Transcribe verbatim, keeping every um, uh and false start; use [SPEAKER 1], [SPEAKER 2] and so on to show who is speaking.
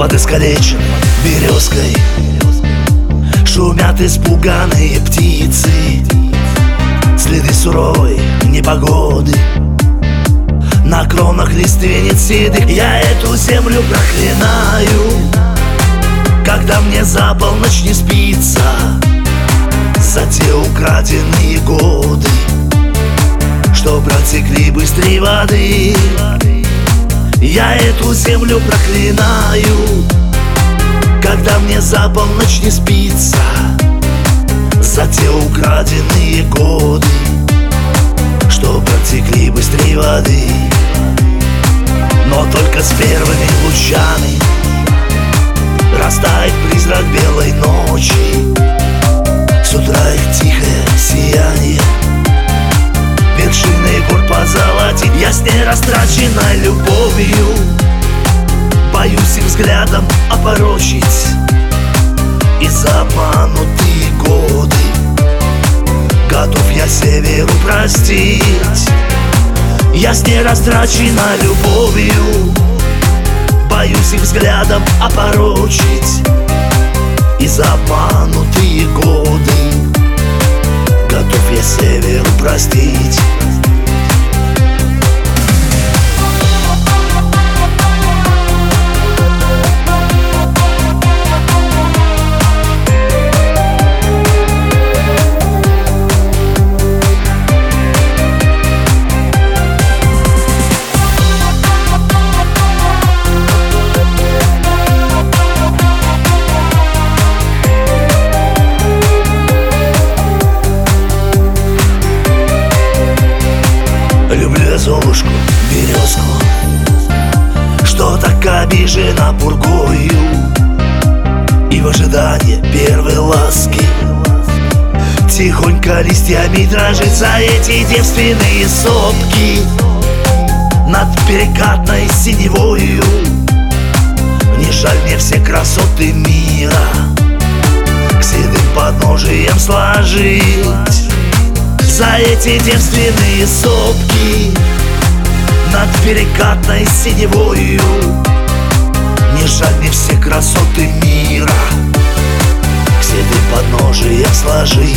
[SPEAKER 1] Под искалеченной березкой шумят испуганные птицы, следы суровой непогоды на кронах лиственниц седых. Я эту землю проклинаю, когда мне за полночь не спится, за те украденные годы, что протекли быстрее воды. Я эту землю проклинаю, когда мне за полночь не спится, за те украденные годы, что протекли быстрее воды. Но только с первыми лучами растает призрак белой ночи, с утра их тихое сияние вершины гор позолотит. Я с ней растраченной любовью боюсь их взглядом опорочить, и за обманутые годы готов я северу простить. Я с ней растраченной любовью боюсь их взглядом опорочить, и за обманутые годы готов я северу простить. Люблю я Золушку, березку, что так обижена пургою, и в ожидании первой ласки тихонько листьями дрожит за эти девственные сопки над перекатной синевою. Не жаль мне все красоты мира к седым подножиям сложить, за эти девственные сопки над перекатной синевою. Не жаль мне все красоты мира к седым подножиям сложить.